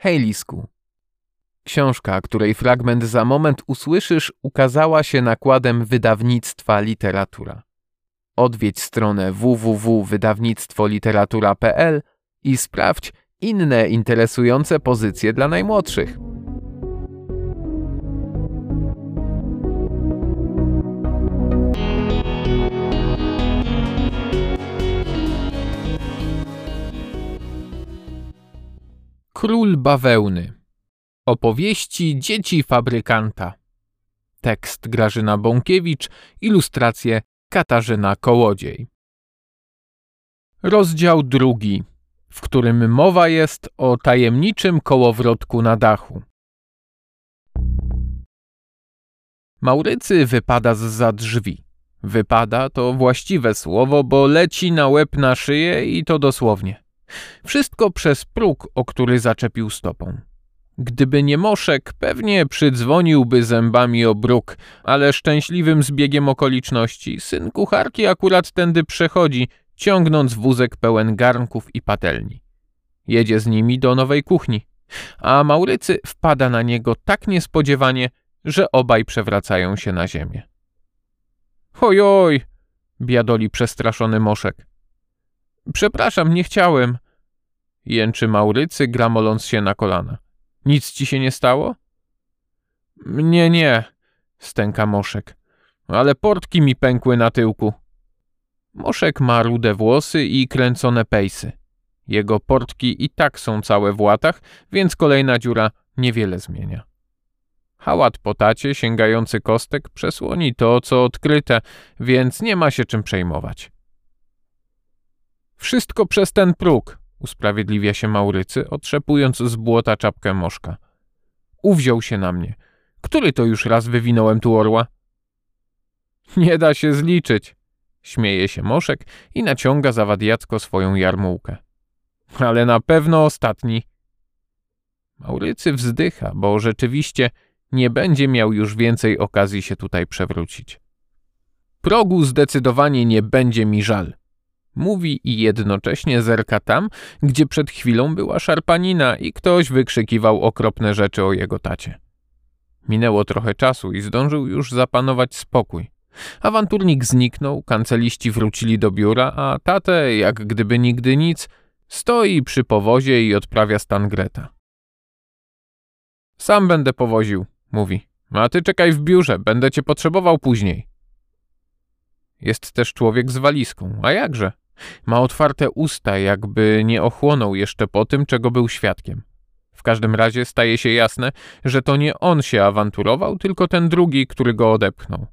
Hejlisku. Książka, której fragment za moment usłyszysz, ukazała się nakładem wydawnictwa Literatura. Odwiedź stronę www.wydawnictwoliteratura.pl i sprawdź inne interesujące pozycje dla najmłodszych. Król bawełny. Opowieści dzieci fabrykanta. Tekst Grażyna Bąkiewicz, ilustracje Katarzyna Kołodziej. Rozdział 2, w którym mowa jest o tajemniczym kołowrotku na dachu. Maurycy wypada zza drzwi. Wypada to właściwe słowo, bo leci na łeb na szyję i to dosłownie. Wszystko przez próg, o który zaczepił stopą. Gdyby nie Moszek, pewnie przydzwoniłby zębami o bruk, ale szczęśliwym zbiegiem okoliczności syn kucharki akurat tędy przechodzi, ciągnąc wózek pełen garnków i patelni. Jedzie z nimi do nowej kuchni, a Maurycy wpada na niego tak niespodziewanie, że obaj przewracają się na ziemię. Ojoj! Biadoli przestraszony Moszek. Przepraszam, nie chciałem. Jęczy Maurycy, gramoląc się na kolana. Nic ci się nie stało? Nie, stęka Moszek. Ale portki mi pękły na tyłku. Moszek ma rude włosy i kręcone pejsy. Jego portki i tak są całe w łatach, więc kolejna dziura niewiele zmienia. Hałat po tacie, sięgający kostek, przesłoni to, co odkryte, więc nie ma się czym przejmować. Wszystko przez ten próg, usprawiedliwia się Maurycy, otrzepując z błota czapkę Moszka. Uwziął się na mnie. Który to już raz wywinąłem tu orła? Nie da się zliczyć, śmieje się Moszek i naciąga zawadiacko swoją jarmułkę. Ale na pewno ostatni. Maurycy wzdycha, bo rzeczywiście nie będzie miał już więcej okazji się tutaj przewrócić. Progu zdecydowanie nie będzie mi żal. Mówi i jednocześnie zerka tam, gdzie przed chwilą była szarpanina i ktoś wykrzykiwał okropne rzeczy o jego tacie. Minęło trochę czasu i zdążył już zapanować spokój. Awanturnik zniknął, kanceliści wrócili do biura, a tatę, jak gdyby nigdy nic, stoi przy powozie i odprawia stangreta. Sam będę powoził, mówi. A ty czekaj w biurze, będę cię potrzebował później. Jest też człowiek z walizką, a jakże? Ma otwarte usta, jakby nie ochłonął jeszcze po tym, czego był świadkiem. W każdym razie staje się jasne, że to nie on się awanturował, tylko ten drugi, który go odepchnął.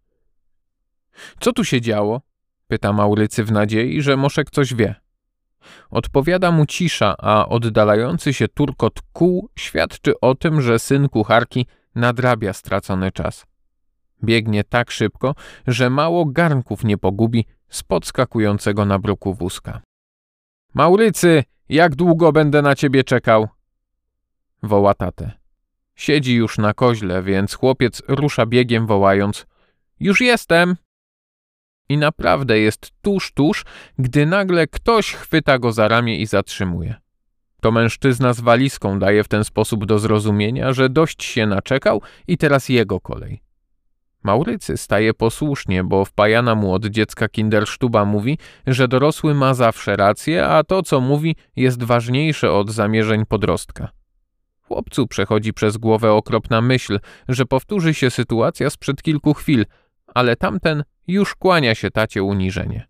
Co tu się działo? Pyta Maurycy w nadziei, że Moszek coś wie. Odpowiada mu cisza, a oddalający się turkot kół świadczy o tym, że syn kucharki nadrabia stracony czas. Biegnie tak szybko, że mało garnków nie pogubi z podskakującego na bruku wózka. Maurycy, jak długo będę na ciebie czekał? Woła tatę. Siedzi już na koźle, więc chłopiec rusza biegiem, wołając: już jestem! I naprawdę jest tuż, gdy nagle ktoś chwyta go za ramię i zatrzymuje. To mężczyzna z walizką daje w ten sposób do zrozumienia, że dość się naczekał i teraz jego kolej. Maurycy staje posłusznie, bo wpajana mu od dziecka kindersztuba mówi, że dorosły ma zawsze rację, a to, co mówi, jest ważniejsze od zamierzeń podrostka. Chłopcu przechodzi przez głowę okropna myśl, że powtórzy się sytuacja sprzed kilku chwil, ale tamten już kłania się tacie uniżenie.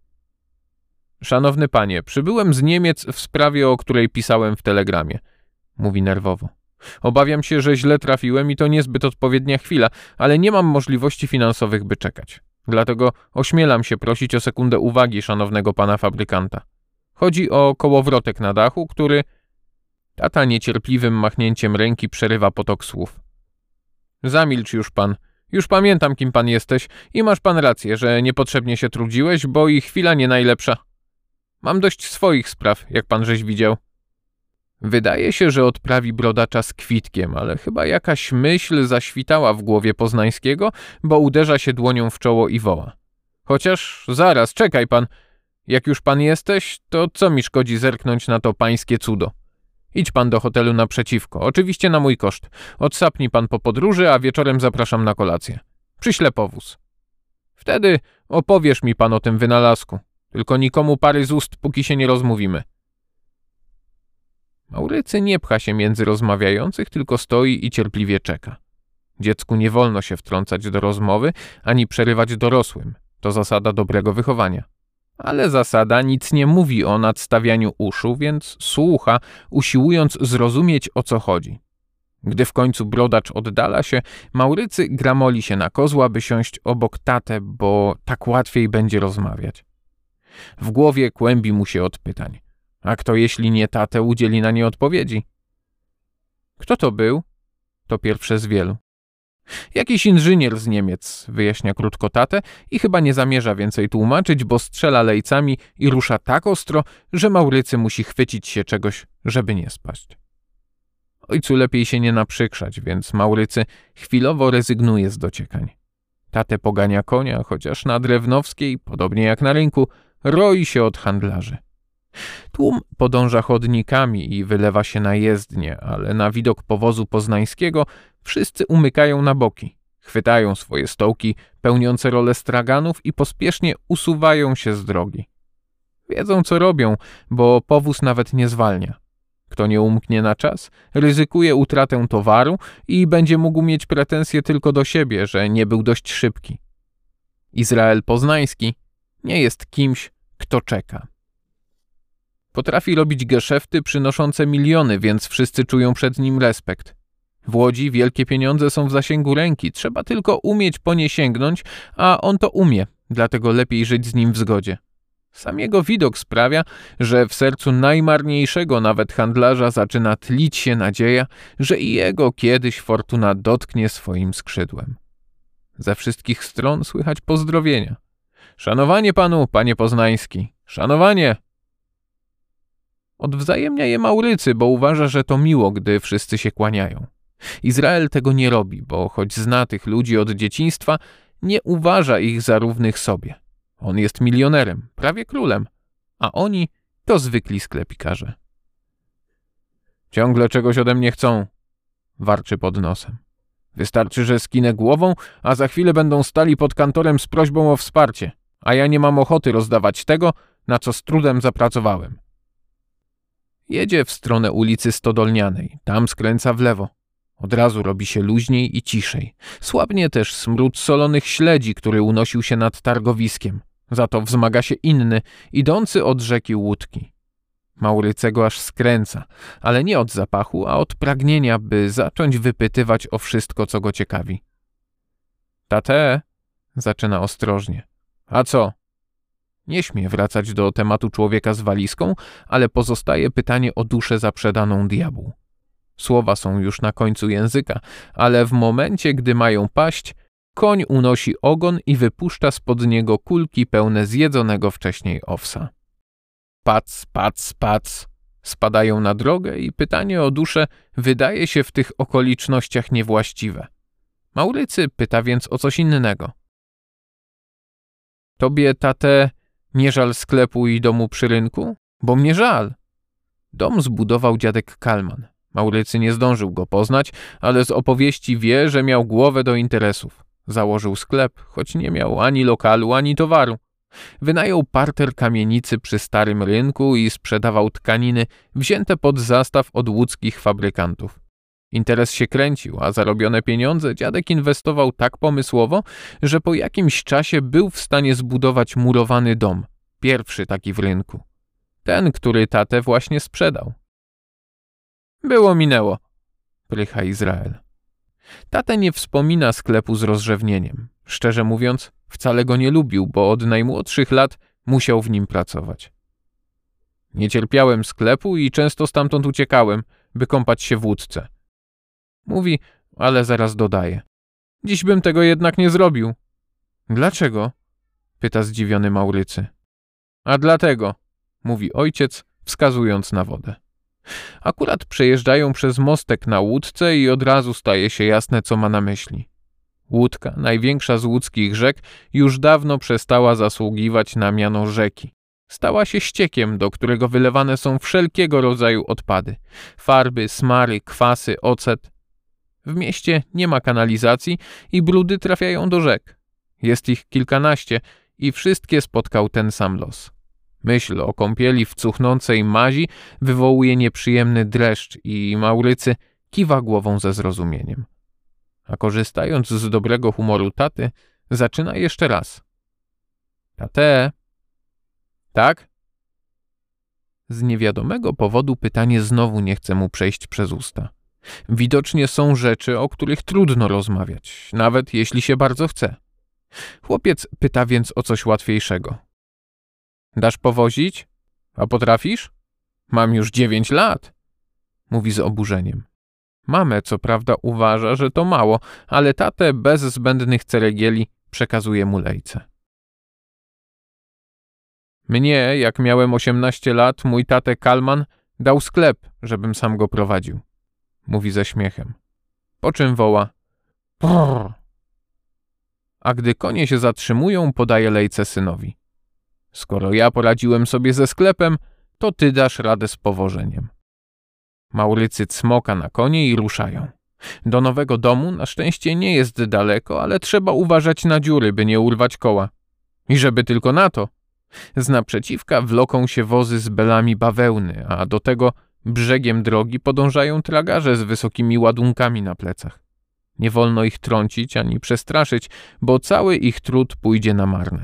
Szanowny panie, przybyłem z Niemiec w sprawie, o której pisałem w telegramie, mówi nerwowo. Obawiam się, że źle trafiłem i to niezbyt odpowiednia chwila, ale nie mam możliwości finansowych, by czekać. Dlatego ośmielam się prosić o sekundę uwagi szanownego pana fabrykanta. Chodzi o kołowrotek na dachu, który... Tata niecierpliwym machnięciem ręki przerywa potok słów. Zamilcz już pan. Już pamiętam, kim pan jesteś i masz pan rację, że niepotrzebnie się trudziłeś, bo i chwila nie najlepsza. Mam dość swoich spraw, jak pan żeś widział. Wydaje się, że odprawi brodacza z kwitkiem, ale chyba jakaś myśl zaświtała w głowie Poznańskiego, bo uderza się dłonią w czoło i woła. Chociaż zaraz, czekaj pan. Jak już pan jesteś, to co mi szkodzi zerknąć na to pańskie cudo? Idź pan do hotelu naprzeciwko, oczywiście na mój koszt. Odsapnij pan po podróży, a wieczorem zapraszam na kolację. Przyślę powóz. Wtedy opowiesz mi pan o tym wynalazku. Tylko nikomu pary z ust, póki się nie rozmówimy. Maurycy nie pcha się między rozmawiających, tylko stoi i cierpliwie czeka. Dziecku nie wolno się wtrącać do rozmowy, ani przerywać dorosłym. To zasada dobrego wychowania. Ale zasada nic nie mówi o nadstawianiu uszu, więc słucha, usiłując zrozumieć, o co chodzi. Gdy w końcu brodacz oddala się, Maurycy gramoli się na kozła, by siąść obok tatę, bo tak łatwiej będzie rozmawiać. W głowie kłębi mu się od pytań. A kto jeśli nie tatę udzieli na nie odpowiedzi? Kto to był? To pierwsze z wielu. Jakiś inżynier z Niemiec, wyjaśnia krótko tatę i chyba nie zamierza więcej tłumaczyć, bo strzela lejcami i rusza tak ostro, że Maurycy musi chwycić się czegoś, żeby nie spaść. Ojcu lepiej się nie naprzykrzać, więc Maurycy chwilowo rezygnuje z dociekań. Tatę pogania konia, chociaż na Drewnowskiej, podobnie jak na rynku, roi się od handlarzy. Tłum podąża chodnikami i wylewa się na jezdnię, ale na widok powozu poznańskiego wszyscy umykają na boki, chwytają swoje stołki pełniące rolę straganów i pospiesznie usuwają się z drogi. Wiedzą, co robią, bo powóz nawet nie zwalnia. Kto nie umknie na czas, ryzykuje utratę towaru i będzie mógł mieć pretensje tylko do siebie, że nie był dość szybki. Izrael Poznański nie jest kimś, kto czeka. Potrafi robić geszefty przynoszące miliony, więc wszyscy czują przed nim respekt. W Łodzi wielkie pieniądze są w zasięgu ręki, trzeba tylko umieć po nie sięgnąć, a on to umie, dlatego lepiej żyć z nim w zgodzie. Sam jego widok sprawia, że w sercu najmarniejszego nawet handlarza zaczyna tlić się nadzieja, że i jego kiedyś fortuna dotknie swoim skrzydłem. Ze wszystkich stron słychać pozdrowienia. Szanowanie panu, panie Poznański, szanowanie! Odwzajemnia je Maurycy, bo uważa, że to miło, gdy wszyscy się kłaniają. Izrael tego nie robi, bo choć zna tych ludzi od dzieciństwa, nie uważa ich za równych sobie. On jest milionerem, prawie królem, a oni to zwykli sklepikarze. Ciągle czegoś ode mnie chcą, warczy pod nosem. Wystarczy, że skinę głową, a za chwilę będą stali pod kantorem z prośbą o wsparcie, a ja nie mam ochoty rozdawać tego, na co z trudem zapracowałem. Jedzie w stronę ulicy Stodolnianej, tam skręca w lewo. Od razu robi się luźniej i ciszej. Słabnie też smród solonych śledzi, który unosił się nad targowiskiem. Za to wzmaga się inny, idący od rzeki łódki. Maurycego aż skręca, ale nie od zapachu, a od pragnienia, by zacząć wypytywać o wszystko, co go ciekawi. Tate, zaczyna ostrożnie. A co? Nie śmie wracać do tematu człowieka z walizką, ale pozostaje pytanie o duszę zaprzedaną diabłu. Słowa są już na końcu języka, ale w momencie, gdy mają paść, koń unosi ogon i wypuszcza spod niego kulki pełne zjedzonego wcześniej owsa. Pac, pac, pac, spadają na drogę i pytanie o duszę wydaje się w tych okolicznościach niewłaściwe. Maurycy pyta więc o coś innego. Tobie, tate, nie żal sklepu i domu przy rynku? Bo mnie żal. Dom zbudował dziadek Kalman. Maurycy nie zdążył go poznać, ale z opowieści wie, że miał głowę do interesów. Założył sklep, choć nie miał ani lokalu, ani towaru. Wynajął parter kamienicy przy Starym Rynku i sprzedawał tkaniny wzięte pod zastaw od łódzkich fabrykantów. Interes się kręcił, a zarobione pieniądze dziadek inwestował tak pomysłowo, że po jakimś czasie był w stanie zbudować murowany dom, pierwszy taki w rynku. Ten, który tatę właśnie sprzedał. Było minęło, prycha Izrael. Tatę nie wspomina sklepu z rozrzewnieniem. Szczerze mówiąc, wcale go nie lubił, bo od najmłodszych lat musiał w nim pracować. Nie cierpiałem sklepu i często stamtąd uciekałem, by kąpać się w łódce. Mówi, ale zaraz dodaje. Dziś bym tego jednak nie zrobił. Dlaczego? Pyta zdziwiony Maurycy. A dlatego, mówi ojciec, wskazując na wodę. Akurat przejeżdżają przez mostek na łódce i od razu staje się jasne, co ma na myśli. Łódka, największa z łódzkich rzek, już dawno przestała zasługiwać na miano rzeki. Stała się ściekiem, do którego wylewane są wszelkiego rodzaju odpady. Farby, smary, kwasy, ocet. W mieście nie ma kanalizacji i brudy trafiają do rzek. Jest ich kilkanaście i wszystkie spotkał ten sam los. Myśl o kąpieli w cuchnącej mazi wywołuje nieprzyjemny dreszcz i Maurycy kiwa głową ze zrozumieniem. A korzystając z dobrego humoru taty, zaczyna jeszcze raz. Tate? Tak? Z niewiadomego powodu pytanie znowu nie chce mu przejść przez usta. Widocznie są rzeczy, o których trudno rozmawiać, nawet jeśli się bardzo chce. Chłopiec pyta więc o coś łatwiejszego. Dasz powozić? A potrafisz? Mam już 9 lat, mówi z oburzeniem. Mamę, co prawda, uważa, że to mało, ale tatę bez zbędnych ceregieli przekazuje mu lejce. Mnie, jak miałem 18 lat, mój tatę Kalman dał sklep, żebym sam go prowadził, mówi ze śmiechem. Po czym woła brrr. A gdy konie się zatrzymują, podaje lejce synowi. Skoro ja poradziłem sobie ze sklepem, to ty dasz radę z powożeniem. Maurycy cmoka na konie i ruszają. Do nowego domu na szczęście nie jest daleko, ale trzeba uważać na dziury, by nie urwać koła. I żeby tylko na to. Z naprzeciwka wloką się wozy z belami bawełny, a do tego brzegiem drogi podążają tragarze z wysokimi ładunkami na plecach. Nie wolno ich trącić ani przestraszyć, bo cały ich trud pójdzie na marne.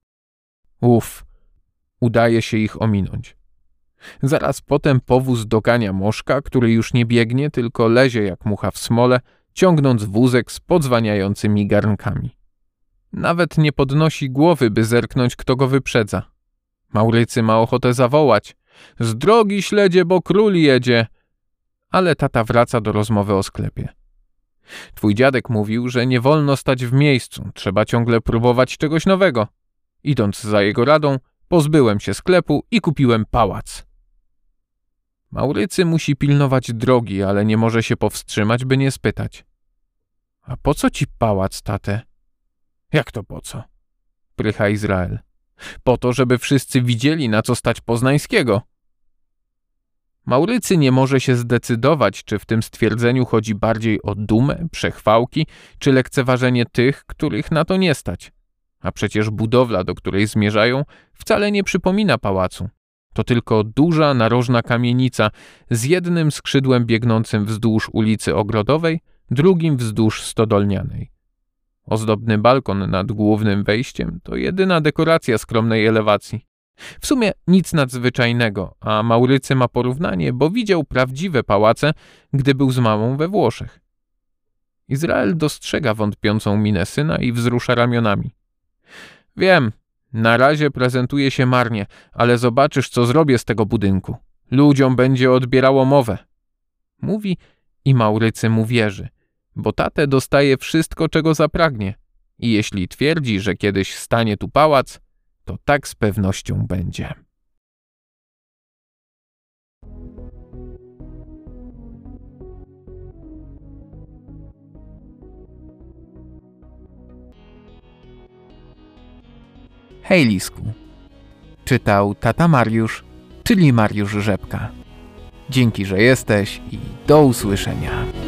Udaje się ich ominąć. Zaraz potem powóz dogania Moszka, który już nie biegnie, tylko lezie jak mucha w smole, ciągnąc wózek z podzwaniającymi garnkami. Nawet nie podnosi głowy, by zerknąć, kto go wyprzedza. Maurycy ma ochotę zawołać: z drogi śledzie, bo król jedzie! Ale tata wraca do rozmowy o sklepie. Twój dziadek mówił, że nie wolno stać w miejscu, trzeba ciągle próbować czegoś nowego. Idąc za jego radą, pozbyłem się sklepu i kupiłem pałac. Maurycy musi pilnować drogi, ale nie może się powstrzymać, by nie spytać. A po co ci pałac, tatę? Jak to po co? Prycha Izrael. Po to, żeby wszyscy widzieli, na co stać Poznańskiego. Maurycy nie może się zdecydować, czy w tym stwierdzeniu chodzi bardziej o dumę, przechwałki, czy lekceważenie tych, których na to nie stać. A przecież budowla, do której zmierzają, wcale nie przypomina pałacu. To tylko duża, narożna kamienica z jednym skrzydłem biegnącym wzdłuż ulicy Ogrodowej, drugim wzdłuż Stodolnianej. Ozdobny balkon nad głównym wejściem to jedyna dekoracja skromnej elewacji. W sumie nic nadzwyczajnego, a Maurycy ma porównanie, bo widział prawdziwe pałace, gdy był z mamą we Włoszech. Izrael dostrzega wątpiącą minę syna i wzrusza ramionami. Wiem, na razie prezentuje się marnie, ale zobaczysz, co zrobię z tego budynku. Ludziom będzie odbierało mowę. Mówi i Maurycy mu wierzy, bo tatę dostaje wszystko, czego zapragnie. I jeśli twierdzi, że kiedyś stanie tu pałac, to tak z pewnością będzie. Hej Lisku. Czytał tata Mariusz, czyli Mariusz Rzepka. Dzięki, że jesteś i do usłyszenia.